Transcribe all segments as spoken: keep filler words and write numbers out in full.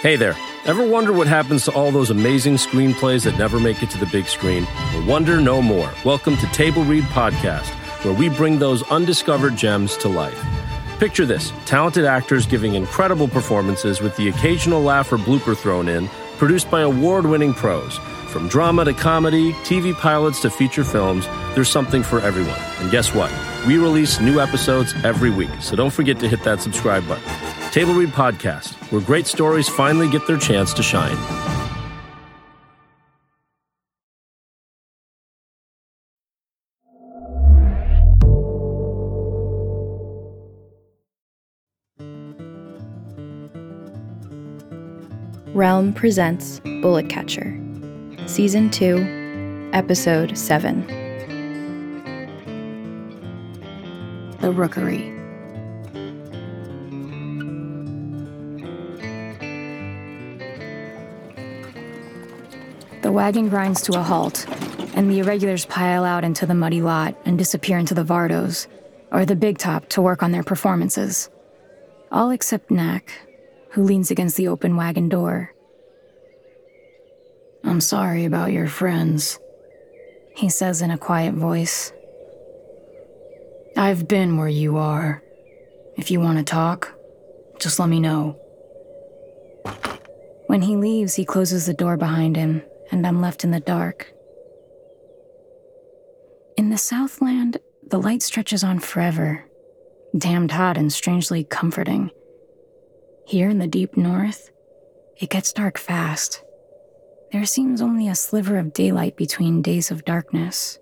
Hey there. Ever wonder what happens to all those amazing screenplays that never make it to the big screen? Well, wonder no more. Welcome to Table Read Podcast, where we bring those undiscovered gems to life. Picture this, talented actors giving incredible performances with the occasional laugh or blooper thrown in, produced by award-winning pros. From drama to comedy, T V pilots to feature films, there's something for everyone. And guess what? We release new episodes every week, so don't forget to hit that subscribe button. Table Read Podcast, where great stories finally get their chance to shine. Realm presents Bullet Catcher, Season two, Episode seven. The Rookery. The wagon grinds to a halt, and the irregulars pile out into the muddy lot and disappear into the Vardos, or the Big Top, to work on their performances. All except Knack, who leans against the open wagon door. "I'm sorry about your friends," he says in a quiet voice. "I've been where you are. If you want to talk, just let me know." When he leaves, he closes the door behind him, and I'm left in the dark. In the Southland, the light stretches on forever, damned hot and strangely comforting. Here in the deep north, it gets dark fast. There seems only a sliver of daylight between days of darkness.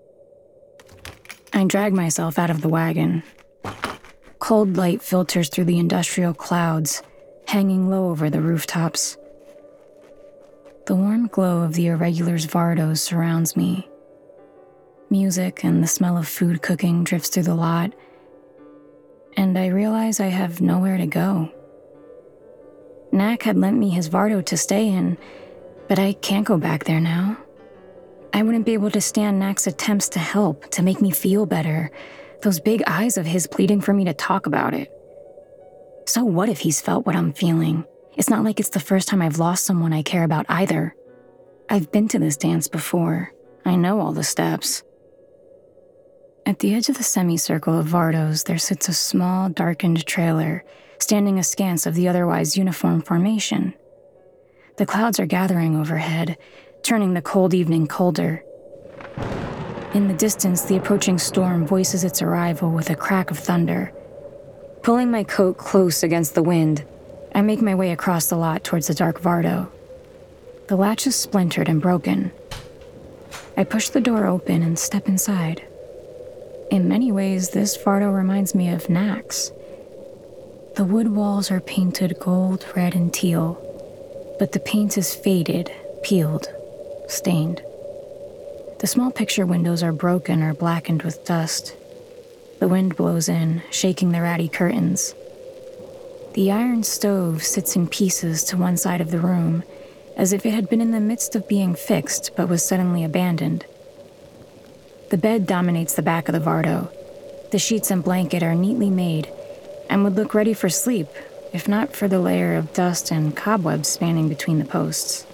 I drag myself out of the wagon. Cold light filters through the industrial clouds, hanging low over the rooftops. The warm glow of the irregulars' Vardos surrounds me. Music and the smell of food cooking drifts through the lot, and I realize I have nowhere to go. Knack had lent me his Vardo to stay in, but I can't go back there now. I wouldn't be able to stand Knack's attempts to help, to make me feel better, those big eyes of his pleading for me to talk about it. So what if he's felt what I'm feeling? It's not like it's the first time I've lost someone I care about either. I've been to this dance before. I know all the steps. At the edge of the semicircle of Vardos, there sits a small, darkened trailer, standing askance of the otherwise uniform formation. The clouds are gathering overhead, turning the cold evening colder. In the distance, the approaching storm voices its arrival with a crack of thunder. Pulling my coat close against the wind, I make my way across the lot towards the dark Vardo. The latch is splintered and broken. I push the door open and step inside. In many ways, this Vardo reminds me of Knack's. The wood walls are painted gold, red, and teal, but the paint is faded, peeled, stained. The small picture windows are broken or blackened with dust. The wind blows in, shaking the ratty curtains. The iron stove sits in pieces to one side of the room, as if it had been in the midst of being fixed but was suddenly abandoned. The bed dominates the back of the Vardo. The sheets and blanket are neatly made and would look ready for sleep, if not for the layer of dust and cobwebs spanning between the posts.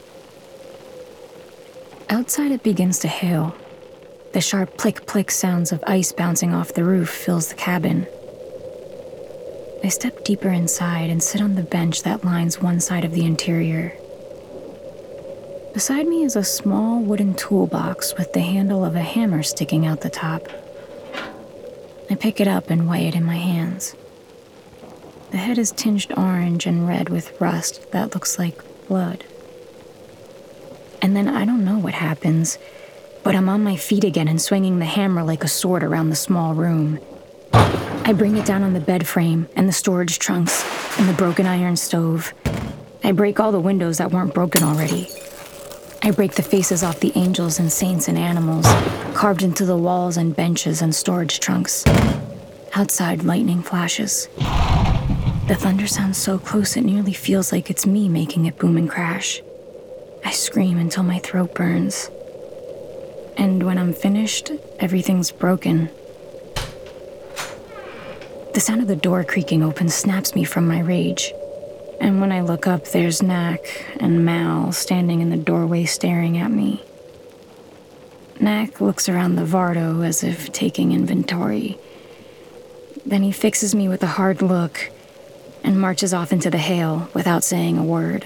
Outside it begins to hail. The sharp plick-plick sounds of ice bouncing off the roof fills the cabin. I step deeper inside and sit on the bench that lines one side of the interior. Beside me is a small wooden toolbox with the handle of a hammer sticking out the top. I pick it up and weigh it in my hands. The head is tinged orange and red with rust that looks like blood. And then I don't know what happens, but I'm on my feet again and swinging the hammer like a sword around the small room. I bring it down on the bed frame and the storage trunks and the broken iron stove. I break all the windows that weren't broken already. I break the faces off the angels and saints and animals, carved into the walls and benches and storage trunks. Outside, lightning flashes. The thunder sounds so close it nearly feels like it's me making it boom and crash. I scream until my throat burns. And when I'm finished, everything's broken. The sound of the door creaking open snaps me from my rage. And when I look up, there's Knack and Mal standing in the doorway staring at me. Knack looks around the Vardo as if taking inventory. Then he fixes me with a hard look and marches off into the hail without saying a word.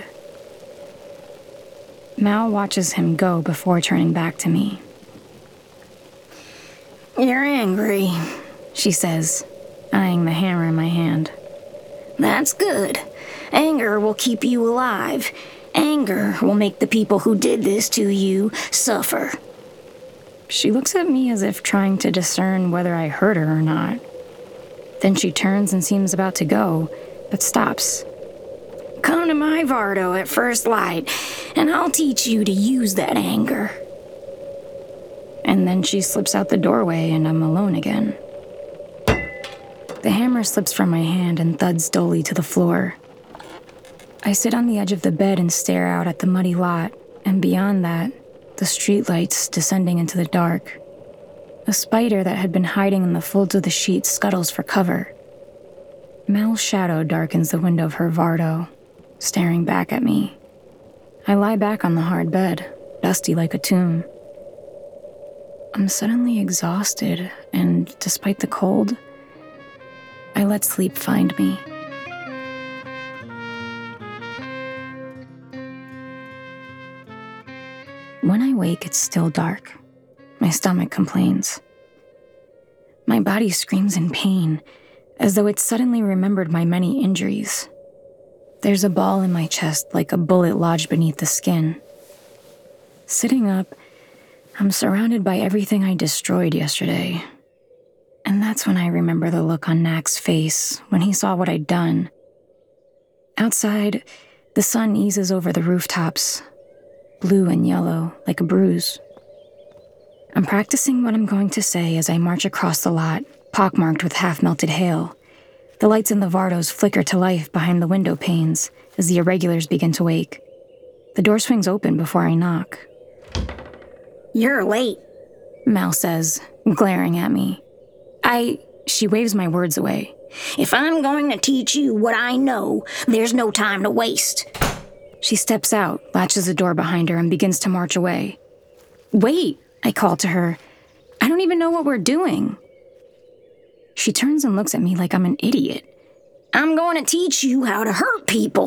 Mal watches him go before turning back to me. "You're angry," she says, eyeing the hammer in my hand. "That's good. Anger will keep you alive. Anger will make the people who did this to you suffer." She looks at me as if trying to discern whether I heard her or not. Then she turns and seems about to go, but stops. "Come to my Vardo at first light, and I'll teach you to use that anger." And then she slips out the doorway and I'm alone again. The hammer slips from my hand and thuds dully to the floor. I sit on the edge of the bed and stare out at the muddy lot, and beyond that, the streetlights descending into the dark. A spider that had been hiding in the folds of the sheet scuttles for cover. Mal's shadow darkens the window of her Vardo, staring back at me. I lie back on the hard bed, dusty like a tomb. I'm suddenly exhausted, and despite the cold, I let sleep find me. When I wake, it's still dark. My stomach complains. My body screams in pain, as though it suddenly remembered my many injuries. There's a ball in my chest like a bullet lodged beneath the skin. Sitting up, I'm surrounded by everything I destroyed yesterday. And that's when I remember the look on Knack's face when he saw what I'd done. Outside, the sun eases over the rooftops, blue and yellow, like a bruise. I'm practicing what I'm going to say as I march across the lot, pockmarked with half-melted hail. The lights in the Vardos flicker to life behind the window panes as the irregulars begin to wake. The door swings open before I knock. "You're late," Mal says, glaring at me. I... She waves my words away. "If I'm going to teach you what I know, there's no time to waste." She steps out, latches the door behind her, and begins to march away. "Wait," I call to her. "I don't even know what we're doing." She turns and looks at me like I'm an idiot. "I'm going to teach you how to hurt people."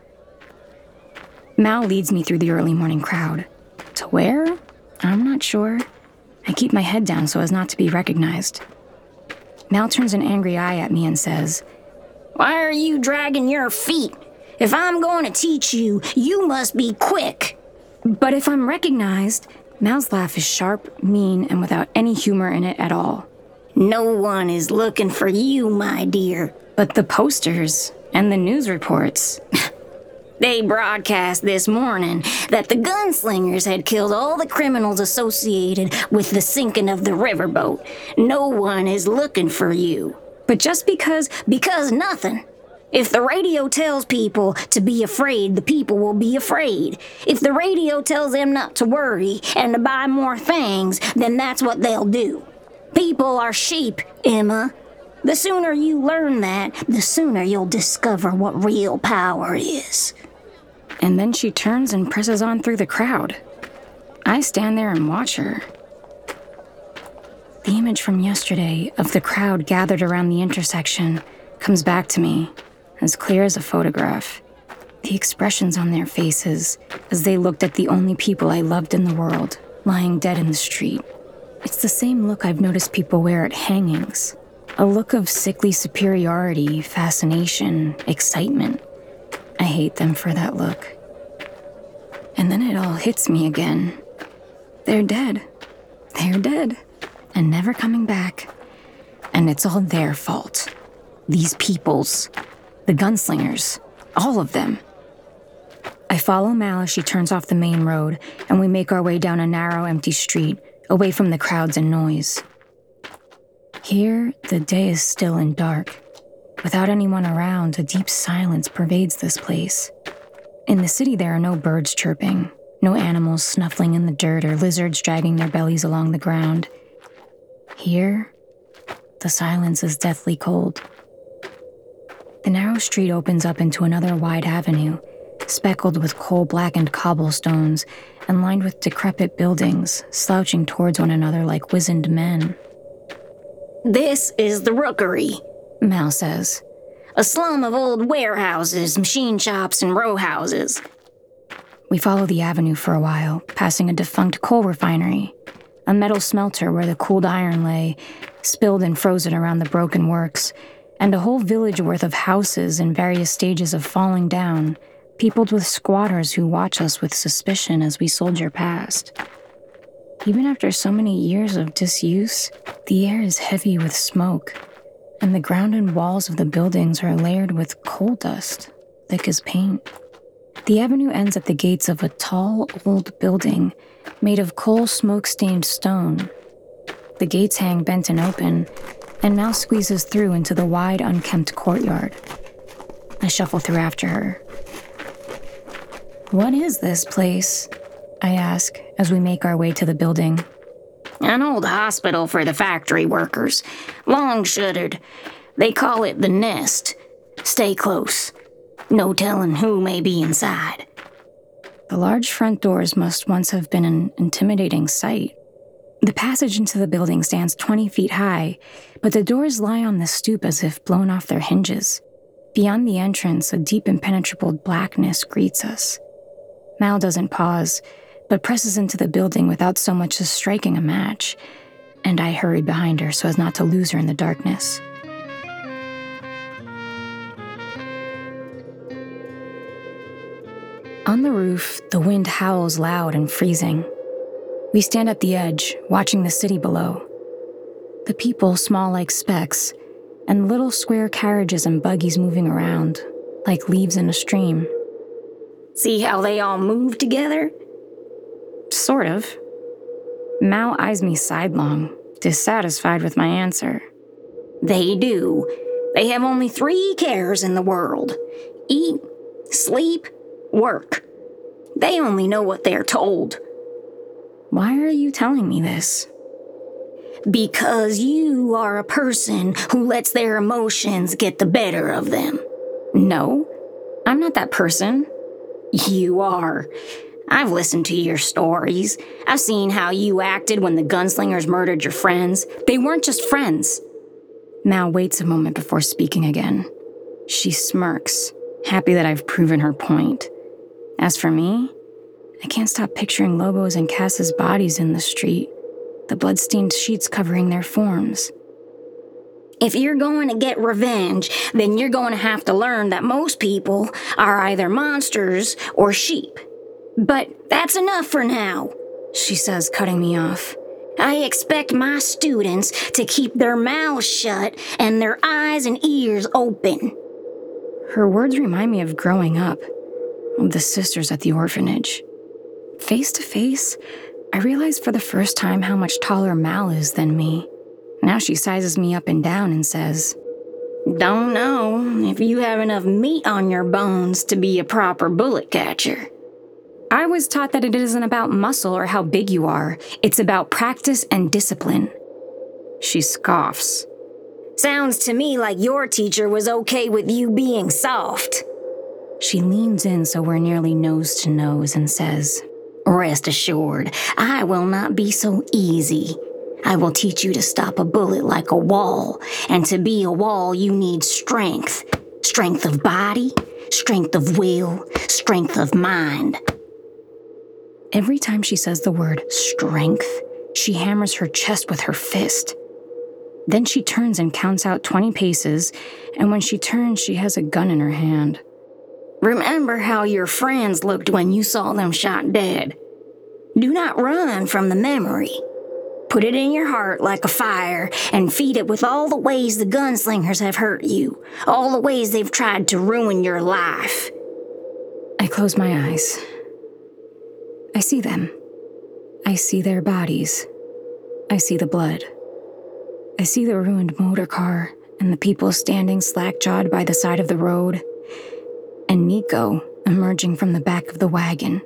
Mal leads me through the early morning crowd. To where? I'm not sure. I keep my head down so as not to be recognized. Mal turns an angry eye at me and says, "Why are you dragging your feet? If I'm going to teach you, you must be quick." But if I'm recognized... Mal's laugh is sharp, mean, and without any humor in it at all. "No one is looking for you, my dear." But the posters and the news reports... They broadcast this morning that the gunslingers had killed all the criminals associated with the sinking of the riverboat. No one is looking for you. But just because... Because nothing. If the radio tells people to be afraid, the people will be afraid. If the radio tells them not to worry and to buy more things, then that's what they'll do. People are sheep, Emma. The sooner you learn that, the sooner you'll discover what real power is. And then she turns and presses on through the crowd. I stand there and watch her. The image from yesterday of the crowd gathered around the intersection comes back to me, as clear as a photograph. The expressions on their faces as they looked at the only people I loved in the world, lying dead in the street. It's the same look I've noticed people wear at hangings. A look of sickly superiority, fascination, excitement. I hate them for that look. And then it all hits me again. They're dead. They're dead. And never coming back. And it's all their fault. These people's. The gunslingers. All of them. I follow Mal as she turns off the main road, and we make our way down a narrow, empty street, away from the crowds and noise. Here, the day is still and dark. Without anyone around, a deep silence pervades this place. In the city, there are no birds chirping, no animals snuffling in the dirt or lizards dragging their bellies along the ground. Here, the silence is deathly cold. The narrow street opens up into another wide avenue, speckled with coal-blackened cobblestones and lined with decrepit buildings, slouching towards one another like wizened men. This is the Rookery, Mal says. A slum of old warehouses, machine shops, and row houses. We follow the avenue for a while, passing a defunct coal refinery, a metal smelter where the cooled iron lay, spilled and frozen around the broken works, and a whole village worth of houses in various stages of falling down, peopled with squatters who watch us with suspicion as we soldier past. Even after so many years of disuse, the air is heavy with smoke, and the ground and walls of the buildings are layered with coal dust, thick as paint. The avenue ends at the gates of a tall, old building made of coal smoke-stained stone. The gates hang bent and open, and Mal squeezes through into the wide, unkempt courtyard. I shuffle through after her. "What is this place?" I ask as we make our way to the building. An old hospital for the factory workers. Long shuttered. They call it the Nest. Stay close. No telling who may be inside. The large front doors must once have been an intimidating sight. The passage into the building stands twenty feet high, but the doors lie on the stoop as if blown off their hinges. Beyond the entrance, a deep impenetrable blackness greets us. Mal doesn't pause, but presses into the building without so much as striking a match, and I hurry behind her so as not to lose her in the darkness. On the roof, the wind howls loud and freezing. We stand at the edge, watching the city below. The people small like specks, and little square carriages and buggies moving around, like leaves in a stream. See how they all move together? Sort of. Mal eyes me sidelong, dissatisfied with my answer. They do. They have only three cares in the world. Eat, sleep, work. They only know what they're told. Why are you telling me this? Because you are a person who lets their emotions get the better of them. No, I'm not that person. You are. I've listened to your stories. I've seen how you acted when the gunslingers murdered your friends. They weren't just friends. Mal waits a moment before speaking again. She smirks, happy that I've proven her point. As for me, I can't stop picturing Lobo's and Cass's bodies in the street, the blood-stained sheets covering their forms. If you're going to get revenge, then you're going to have to learn that most people are either monsters or sheep. But that's enough for now, she says, cutting me off. I expect my students to keep their mouths shut and their eyes and ears open. Her words remind me of growing up, of the sisters at the orphanage. Face to face, I realize for the first time how much taller Mal is than me. Now she sizes me up and down and says, "Don't know if you have enough meat on your bones to be a proper bullet catcher." I was taught that it isn't about muscle or how big you are. It's about practice and discipline. She scoffs. Sounds to me like your teacher was okay with you being soft. She leans in so we're nearly nose to nose and says, "Rest assured, I will not be so easy. I will teach you to stop a bullet like a wall, and to be a wall you need strength. Strength of body, strength of will, strength of mind." Every time she says the word strength, she hammers her chest with her fist. Then she turns and counts out twenty paces, and when she turns, she has a gun in her hand. Remember how your friends looked when you saw them shot dead. Do not run from the memory. Put it in your heart like a fire and feed it with all the ways the gunslingers have hurt you, all the ways they've tried to ruin your life. I close my eyes. I see them. I see their bodies. I see the blood. I see the ruined motor car and the people standing slack-jawed by the side of the road, and Nico emerging from the back of the wagon.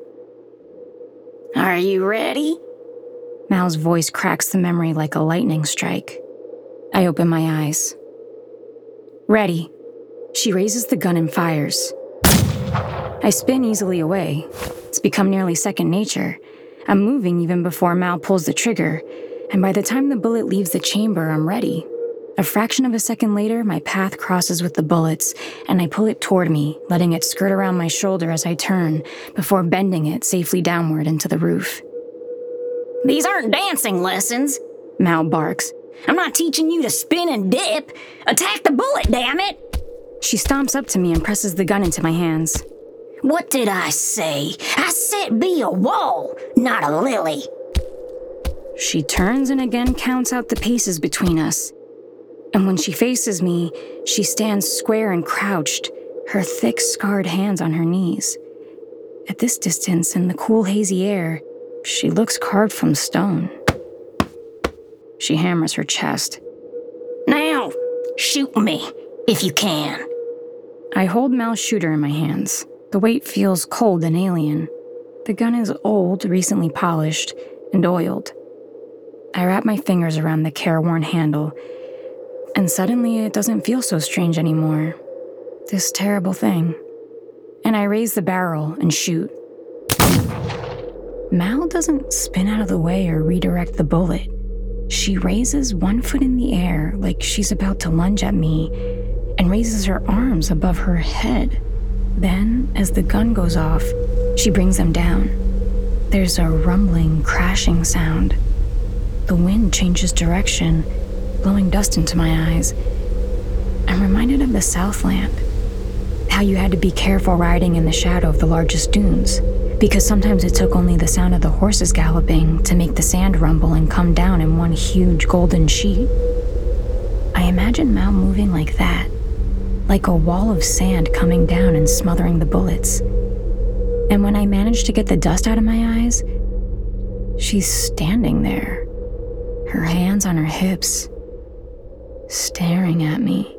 Are you ready? Mal's voice cracks the memory like a lightning strike. I open my eyes. Ready. She raises the gun and fires. I spin easily away. It's become nearly second nature. I'm moving even before Mal pulls the trigger, and by the time the bullet leaves the chamber, I'm ready. A fraction of a second later, my path crosses with the bullets, and I pull it toward me, letting it skirt around my shoulder as I turn, before bending it safely downward into the roof. These aren't dancing lessons, Mal barks. I'm not teaching you to spin and dip. Attack the bullet, damn it! She stomps up to me and presses the gun into my hands. What did I say? I said be a wall, not a lily. She turns and again counts out the paces between us. And when she faces me, she stands square and crouched, her thick, scarred hands on her knees. At this distance, in the cool, hazy air, she looks carved from stone. She hammers her chest. Now, shoot me, if you can. I hold Mal's shooter in my hands. The weight feels cold and alien. The gun is old, recently polished, and oiled. I wrap my fingers around the careworn handle, and suddenly it doesn't feel so strange anymore. This terrible thing. And I raise the barrel and shoot. Mal doesn't spin out of the way or redirect the bullet. She raises one foot in the air like she's about to lunge at me and raises her arms above her head. Then, as the gun goes off, she brings them down. There's a rumbling, crashing sound. The wind changes direction, blowing dust into my eyes. I'm reminded of the Southland, how you had to be careful riding in the shadow of the largest dunes, because sometimes it took only the sound of the horses galloping to make the sand rumble and come down in one huge golden sheet. I imagine Mal moving like that, like a wall of sand coming down and smothering the bullets. And when I manage to get the dust out of my eyes, she's standing there, her hands on her hips, staring at me.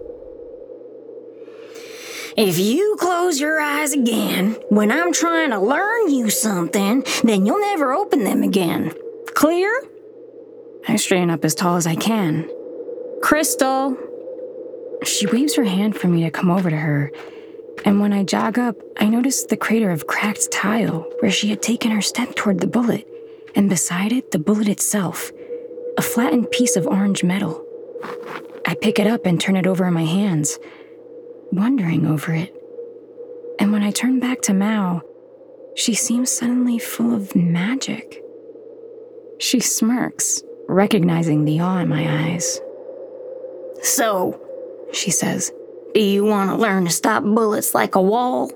If you close your eyes again when I'm trying to learn you something, then you'll never open them again. Clear? I straighten up as tall as I can. Crystal! She waves her hand for me to come over to her, and when I jog up, I notice the crater of cracked tile where she had taken her step toward the bullet, and beside it, the bullet itself, a flattened piece of orange metal. I pick it up and turn it over in my hands, wondering over it. And when I turn back to Mal, she seems suddenly full of magic. She smirks, recognizing the awe in my eyes. So, she says, do you want to learn to stop bullets like a wall?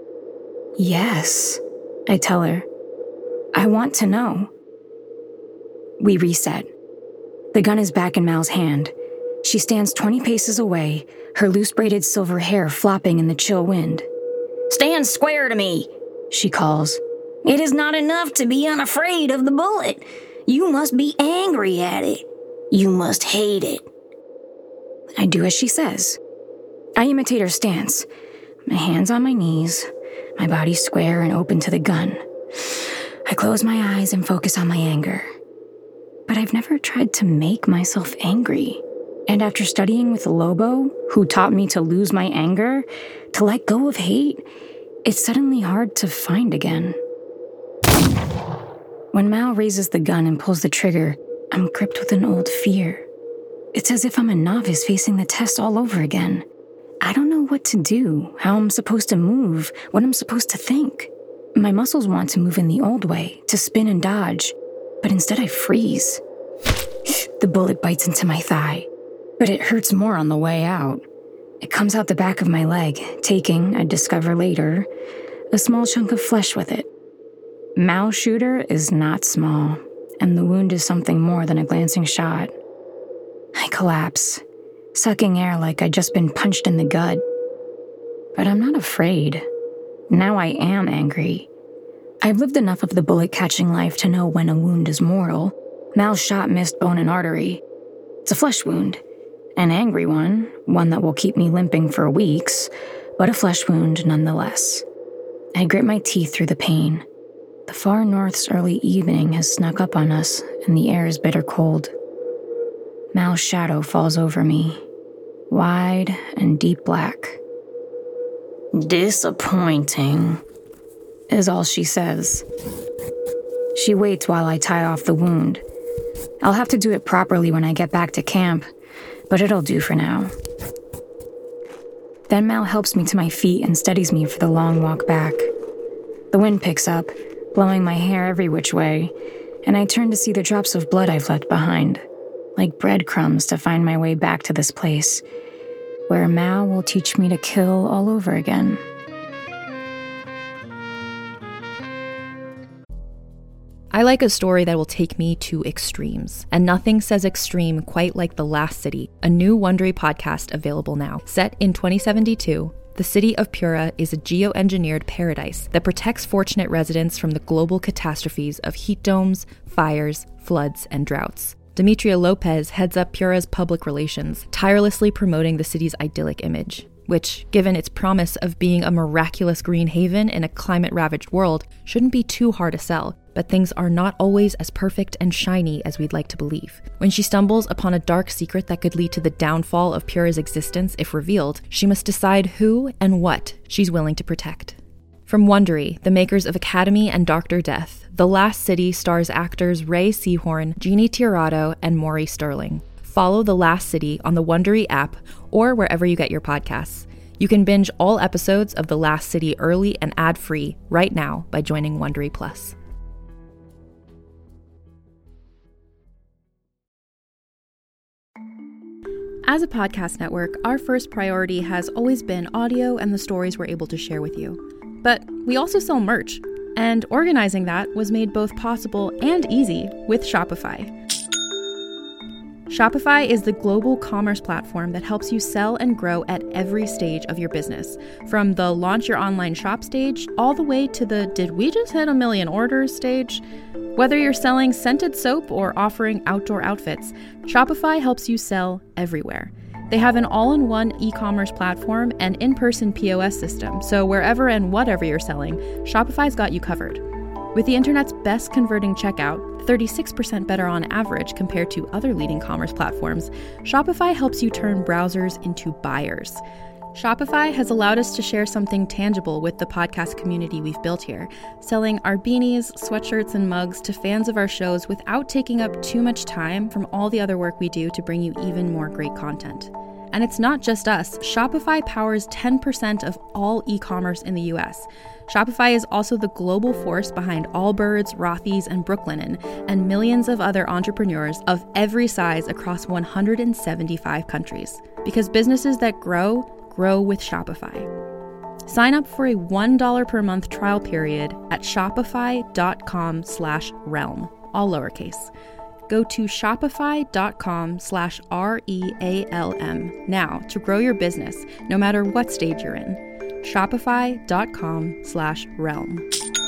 Yes, I tell her. I want to know. We reset. The gun is back in Mal's hand. She stands twenty paces away, her loose braided silver hair flopping in the chill wind. Stand square to me, she calls. It is not enough to be unafraid of the bullet. You must be angry at it. You must hate it. I do as she says. I imitate her stance, my hands on my knees, my body square and open to the gun. I close my eyes and focus on my anger. But I've never tried to make myself angry. And after studying with Lobo, who taught me to lose my anger, to let go of hate, it's suddenly hard to find again. When Mal raises the gun and pulls the trigger, I'm gripped with an old fear. It's as if I'm a novice facing the test all over again. I don't know what to do, how I'm supposed to move, what I'm supposed to think. My muscles want to move in the old way, to spin and dodge, but instead I freeze. The bullet bites into my thigh, but it hurts more on the way out. It comes out the back of my leg, taking, I discover later, a small chunk of flesh with it. Mal's shooter is not small, and the wound is something more than a glancing shot. I collapse, sucking air like I'd just been punched in the gut. But I'm not afraid. Now I am angry. I've lived enough of the bullet-catching life to know when a wound is mortal. Mal's shot missed bone and artery. It's a flesh wound. An angry one, one that will keep me limping for weeks, but a flesh wound nonetheless. I grit my teeth through the pain. The far north's early evening has snuck up on us, and the air is bitter cold. Mal's shadow falls over me, wide and deep black, Disappointing, is all she says. She waits while I tie off the wound. I'll have to do it properly when I get back to camp, but it'll do for now. Then Mal helps me to my feet and steadies me for the long walk back. The wind picks up, blowing my hair every which way, and I turn to see the drops of blood I've left behind, like breadcrumbs to find my way back to this place, where Mal will teach me to kill all over again. I like a story that will take me to extremes, and nothing says extreme quite like The Last City, a new Wondery podcast available now. Set in twenty seventy-two, the city of Pura is a geoengineered paradise that protects fortunate residents from the global catastrophes of heat domes, fires, floods, and droughts. Demetria Lopez heads up Pura's public relations, tirelessly promoting the city's idyllic image, which, given its promise of being a miraculous green haven in a climate-ravaged world, shouldn't be too hard to sell. But things are not always as perfect and shiny as we'd like to believe. When she stumbles upon a dark secret that could lead to the downfall of Pura's existence if revealed, she must decide who and what she's willing to protect. From Wondery, the makers of Academy and Doctor Death, The Last City stars actors Ray Seahorn, Jeannie Tirado, and Maury Sterling. Follow The Last City on the Wondery app or wherever you get your podcasts. You can binge all episodes of The Last City early and ad-free right now by joining Wondery Plus. As a podcast network, our first priority has always been audio and the stories we're able to share with you. But we also sell merch, and organizing that was made both possible and easy with Shopify. Shopify is the global commerce platform that helps you sell and grow at every stage of your business, from the launch your online shop stage all the way to the did we just hit a million orders stage. Whether you're selling scented soap or offering outdoor outfits, Shopify helps you sell everywhere. They have an all-in-one e-commerce platform and in-person P O S system, so wherever and whatever you're selling, Shopify's got you covered. With the internet's best converting checkout, thirty-six percent better on average compared to other leading commerce platforms, Shopify helps you turn browsers into buyers. Shopify has allowed us to share something tangible with the podcast community we've built here, selling our beanies, sweatshirts, and mugs to fans of our shows without taking up too much time from all the other work we do to bring you even more great content. And it's not just us. Shopify powers ten percent of all e-commerce in the U S. Shopify is also the global force behind Allbirds, Rothy's, and Brooklinen, and millions of other entrepreneurs of every size across one hundred seventy-five countries. Because businesses that grow, grow with Shopify. Sign up for a one dollar per month trial period at shopify.com slash realm, all lowercase. Go to shopify.com slash R-E-A-L-M now to grow your business, no matter what stage you're in. Shopify.com slash realm.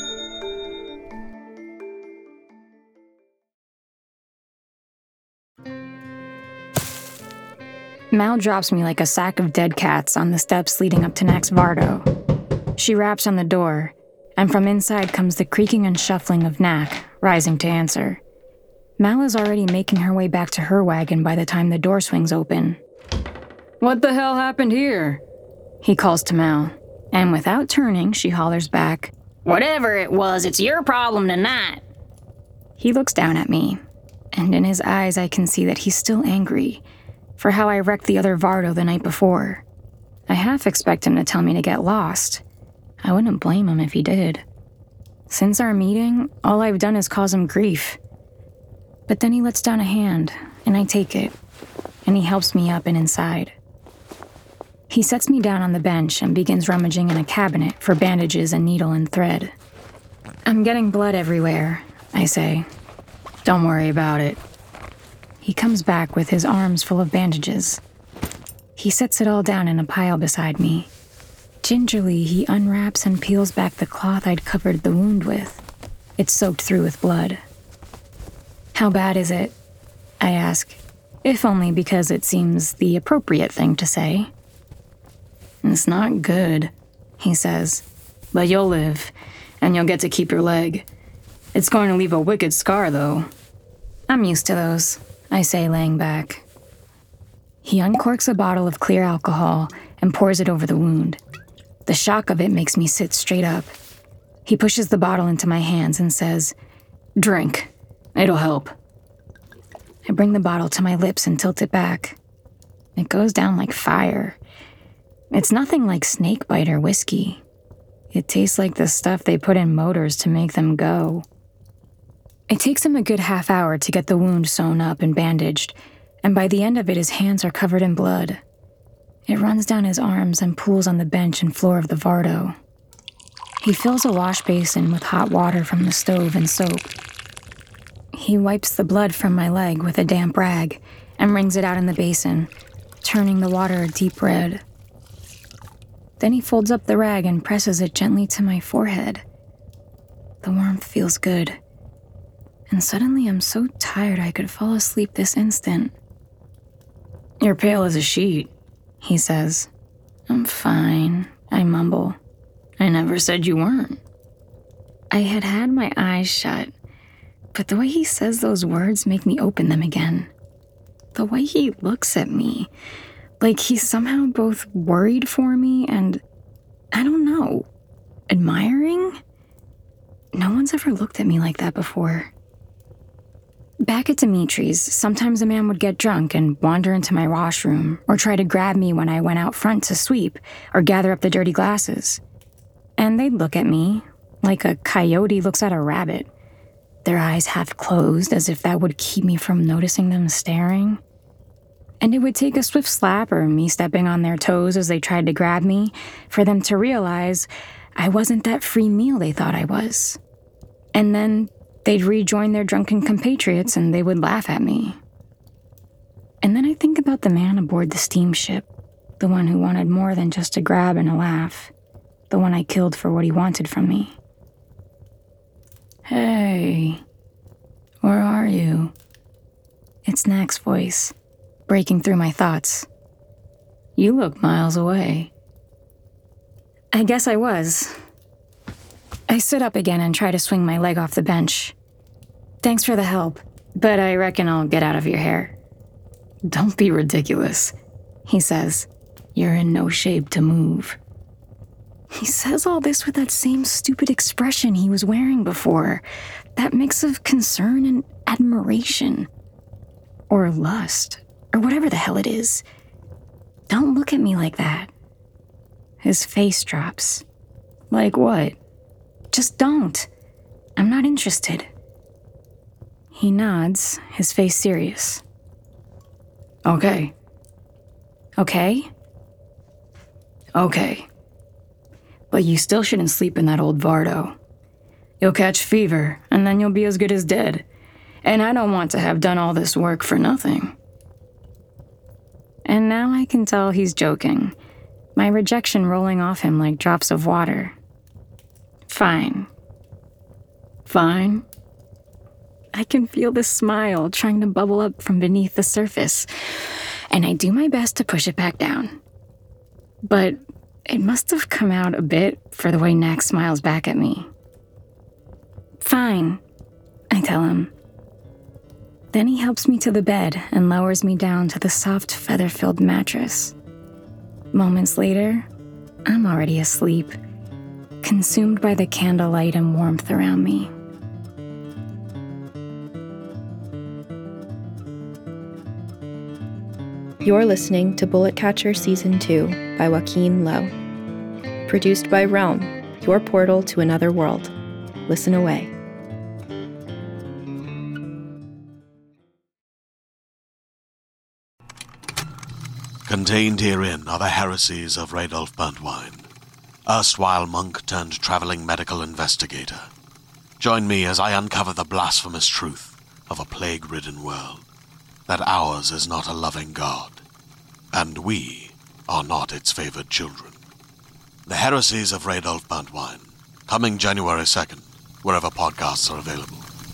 Mal drops me like a sack of dead cats on the steps leading up to Nax Vardo. She raps on the door, and from inside comes the creaking and shuffling of Knack, rising to answer. Mal is already making her way back to her wagon by the time the door swings open. "What the hell happened here?" he calls to Mal, and without turning, she hollers back, "Whatever it was, it's your problem tonight." He looks down at me, and in his eyes I can see that he's still angry for how I wrecked the other Vardo the night before. I half expect him to tell me to get lost. I wouldn't blame him if he did. Since our meeting, all I've done is cause him grief. But then he lets down a hand, and I take it, and he helps me up and inside. He sets me down on the bench and begins rummaging in a cabinet for bandages and needle and thread. "I'm getting blood everywhere," I say. "Don't worry about it." He comes back with his arms full of bandages. He sets it all down in a pile beside me. Gingerly, he unwraps and peels back the cloth I'd covered the wound with. It's soaked through with blood. "How bad is it?" I ask, if only because it seems the appropriate thing to say. "It's not good," he says, "but you'll live, and you'll get to keep your leg. It's going to leave a wicked scar, though." "I'm used to those," I say, laying back. He uncorks a bottle of clear alcohol and pours it over the wound. The shock of it makes me sit straight up. He pushes the bottle into my hands and says, "Drink. It'll help." I bring the bottle to my lips and tilt it back. It goes down like fire. It's nothing like snakebite or whiskey. It tastes like the stuff they put in motors to make them go. It takes him a good half hour to get the wound sewn up and bandaged, and by the end of it, his hands are covered in blood. It runs down his arms and pools on the bench and floor of the Vardo. He fills a wash basin with hot water from the stove and soap. He wipes the blood from my leg with a damp rag and wrings it out in the basin, turning the water a deep red. Then he folds up the rag and presses it gently to my forehead. The warmth feels good, and suddenly I'm so tired I could fall asleep this instant. "You're pale as a sheet," he says. "I'm fine," I mumble. "I never said you weren't." I had had my eyes shut, but the way he says those words make me open them again. The way he looks at me, like he's somehow both worried for me and, I don't know, admiring? No one's ever looked at me like that before. Back at Dimitri's, sometimes a man would get drunk and wander into my washroom or try to grab me when I went out front to sweep or gather up the dirty glasses. And they'd look at me like a coyote looks at a rabbit, their eyes half closed as if that would keep me from noticing them staring. And it would take a swift slap or me stepping on their toes as they tried to grab me for them to realize I wasn't that free meal they thought I was. And then they'd rejoin their drunken compatriots and they would laugh at me. And then I think about the man aboard the steamship, the one who wanted more than just a grab and a laugh, the one I killed for what he wanted from me. "Hey, where are you?" It's Knack's voice, breaking through my thoughts. "You look miles away." I guess I was. I sit up again and try to swing my leg off the bench. "Thanks for the help, but I reckon I'll get out of your hair." "Don't be ridiculous," he says. "You're in no shape to move." He says all this with that same stupid expression he was wearing before, that mix of concern and admiration. Or lust, or whatever the hell it is. "Don't look at me like that." His face drops. "Like what?" "Just don't. I'm not interested." He nods, his face serious. "Okay." "Okay?" "Okay. But you still shouldn't sleep in that old Vardo. You'll catch fever, and then you'll be as good as dead. And I don't want to have done all this work for nothing." And now I can tell he's joking, my rejection rolling off him like drops of water. Fine. Fine? I can feel the smile trying to bubble up from beneath the surface, and I do my best to push it back down. But it must have come out a bit for the way Knack smiles back at me. "Fine," I tell him. Then he helps me to the bed and lowers me down to the soft, feather-filled mattress. Moments later, I'm already asleep, consumed by the candlelight and warmth around me. You're listening to Bullet Catcher Season two by Joaquin Lowe. Produced by Realm, your portal to another world. Listen away. Contained herein are the heresies of Radolf Burntwine, erstwhile monk turned traveling medical investigator. Join me as I uncover the blasphemous truth of a plague-ridden world, that ours is not a loving God, and we are not its favored children. The Heresies of Radolf Burntwine, coming January second, wherever podcasts are available.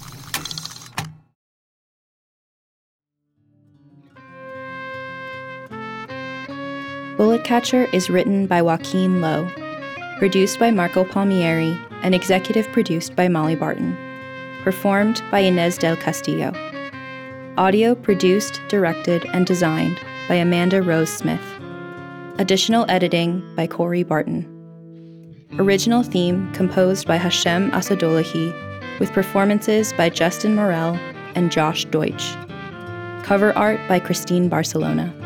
Bullet Catcher is written by Joaquin Lowe, produced by Marco Palmieri, and executive produced by Molly Barton. Performed by Inez del Castillo. Audio produced, directed, and designed by Amanda Rose Smith. Additional editing by Corey Barton. Original theme composed by Hashem Asadolahi, with performances by Justin Morel and Josh Deutsch. Cover art by Christine Barcelona.